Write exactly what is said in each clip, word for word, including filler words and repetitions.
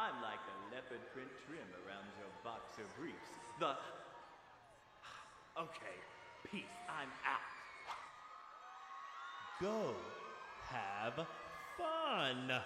I'm like a leopard print trim around your boxer briefs. The... Okay, peace, I'm out. Go have fun.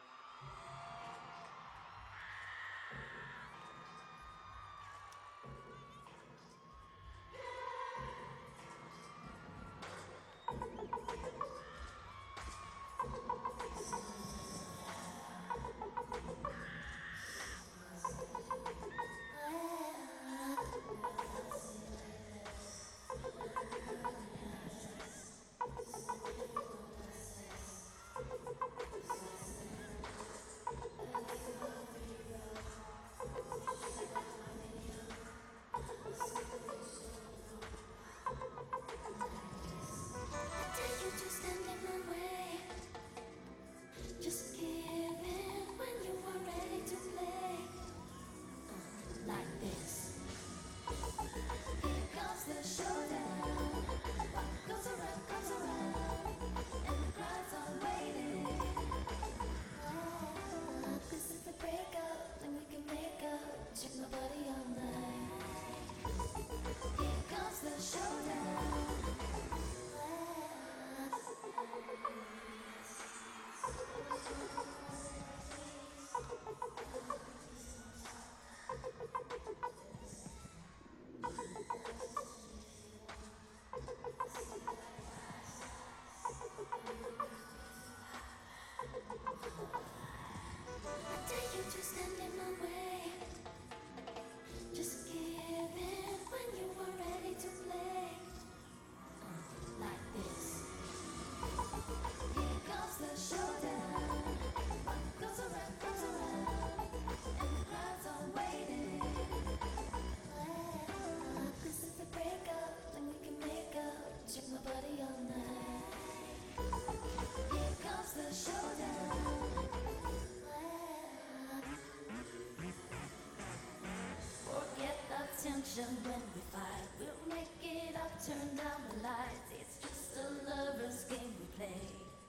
When we fight, we'll make it up, turn down the lights. It's just a lover's game we play.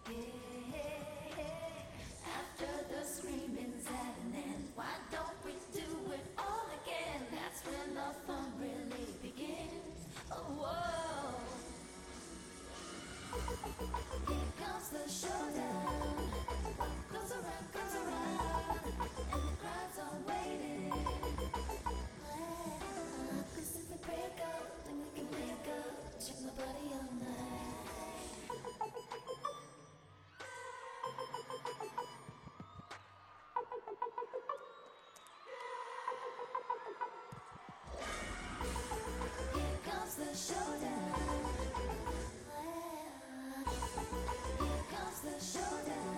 Yeah. After the screaming's at an end, why don't we do it all again? That's when the fun really begins. Oh, whoa. Here comes the showdown. What goes around, comes around, and the crowds are waiting. Break up, then we can make up. Check my body all night. Here comes the showdown. Here comes the showdown.